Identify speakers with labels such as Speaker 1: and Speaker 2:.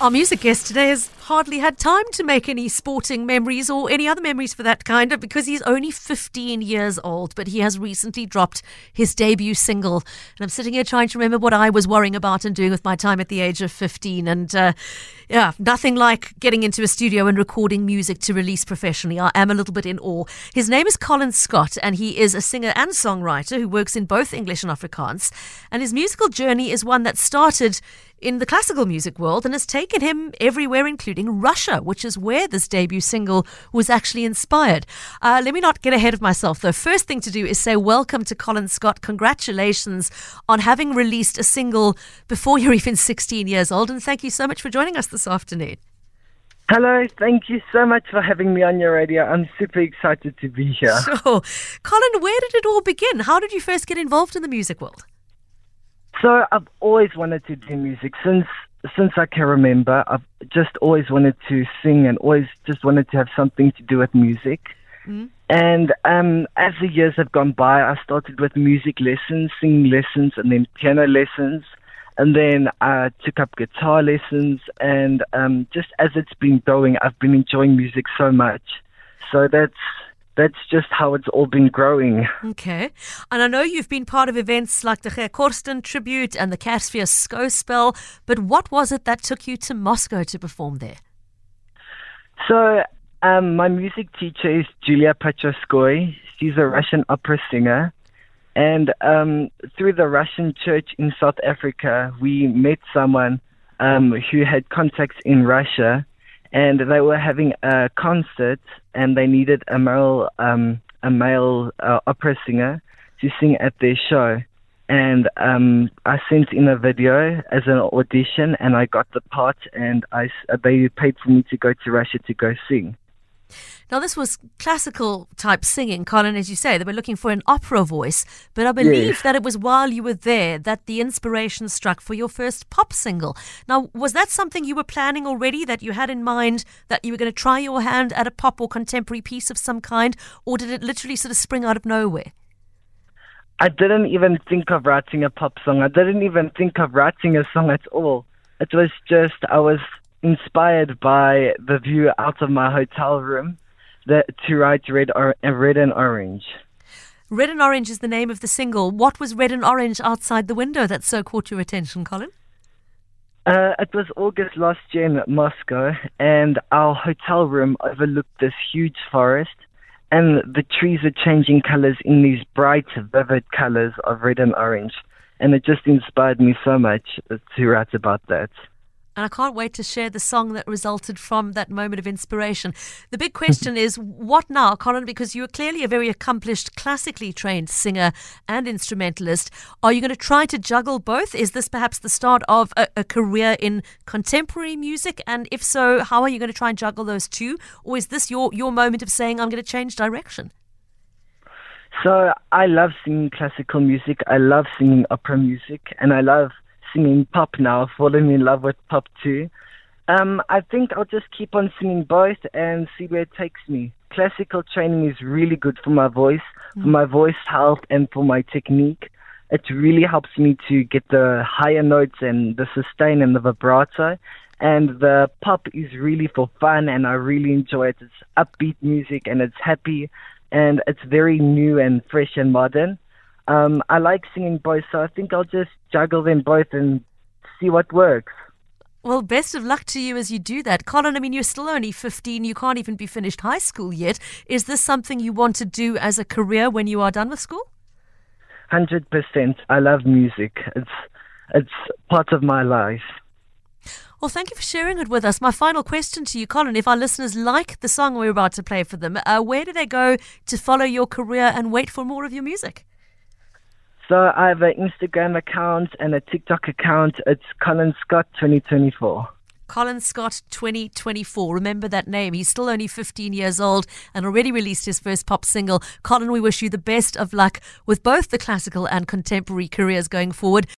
Speaker 1: Our music guest today has hardly had time to make any sporting memories or any other memories for that kind because he's only 15 years old, but he has recently dropped his debut single. And I'm sitting here trying to remember what I was worrying about and doing with my time at the age of 15. And nothing like getting into a studio and recording music to release professionally. I am a little bit in awe. His name is Colin Scott, and he is a singer and songwriter who works in both English and Afrikaans. And his musical journey is one that started in the classical music world and has taken him everywhere, including Russia, which is where this debut single was actually inspired. Let me not get ahead of myself, though. First thing to do is say welcome to Colin Scott. Congratulations on having released a single before you're even 16 years old, and thank you so much for joining us this afternoon.
Speaker 2: Hello, thank you so much for having me on your radio. I'm super excited to be here.
Speaker 1: Sure. Colin, where did it all begin? How did you first get involved in the music world?
Speaker 2: So I've always wanted to do music since I can remember. I've just always wanted to sing and always just wanted to have something to do with music. Mm. And as the years have gone by, I started with music lessons, singing lessons, and then piano lessons. And then I took up guitar lessons. And just as it's been going, I've been enjoying music so much. So that's just how it's all been growing.
Speaker 1: Okay. And I know you've been part of events like the Ger Korsten tribute and the Kersfees Skouspel, but what was it that took you to Moscow to perform there?
Speaker 2: So my music teacher is Julia Pachaskoy. She's a Russian opera singer. And through the Russian church in South Africa, we met someone who had contacts in Russia. And they were having a concert, and they needed a male opera singer to sing at their show. And I sent in a video as an audition, and I got the part. And they paid for me to go to Russia to go sing.
Speaker 1: Now, this was classical type singing, Colin, as you say. They were looking for an opera voice, but I believe that it was while you were there that the inspiration struck for your first pop single. Now, was that something you were planning already, that you had in mind that you were going to try your hand at a pop or contemporary piece of some kind, or did it literally sort of spring out of nowhere?
Speaker 2: I didn't even think of writing a pop song. I didn't even think of writing a song at all. It was just, I was inspired by the view out of my hotel room to write Red and Orange.
Speaker 1: Red and Orange is the name of the single. What was red and orange outside the window that so caught your attention, Colin?
Speaker 2: It was August last year in Moscow, and our hotel room overlooked this huge forest, and the trees are changing colors in these bright, vivid colors of red and orange. And it just inspired me so much to write about that.
Speaker 1: And I can't wait to share the song that resulted from that moment of inspiration. The big question is, what now, Colin? Because you are clearly a very accomplished, classically trained singer and instrumentalist. Are you going to try to juggle both? Is this perhaps the start of a career in contemporary music? And if so, how are you going to try and juggle those two? Or is this your moment of saying, I'm going to change direction?
Speaker 2: So I love singing classical music. I love singing opera music. And I love singing pop now. I've fallen in love with pop too. I think I'll just keep on singing both and see where it takes me. Classical training is really good for my voice health, and for my technique. It really helps me to get the higher notes and the sustain and the vibrato. And the pop is really for fun, and I really enjoy it. It's upbeat music, and it's happy, and it's very new and fresh and modern. I like singing both, so I think I'll just juggle them both and see what works.
Speaker 1: Well, best of luck to you as you do that. Colin, I mean, you're still only 15. You can't even be finished high school yet. Is this something you want to do as a career when you are done with school?
Speaker 2: 100%. I love music. It's part of my life.
Speaker 1: Well, thank you for sharing it with us. My final question to you, Colin, if our listeners like the song we're about to play for them, where do they go to follow your career and wait for more of your music?
Speaker 2: So I have an Instagram account and a TikTok account. It's Colin Scott 2024.
Speaker 1: Colin Scott 2024. Remember that name. He's still only 15 years old and already released his first pop single. Colin, we wish you the best of luck with both the classical and contemporary careers going forward.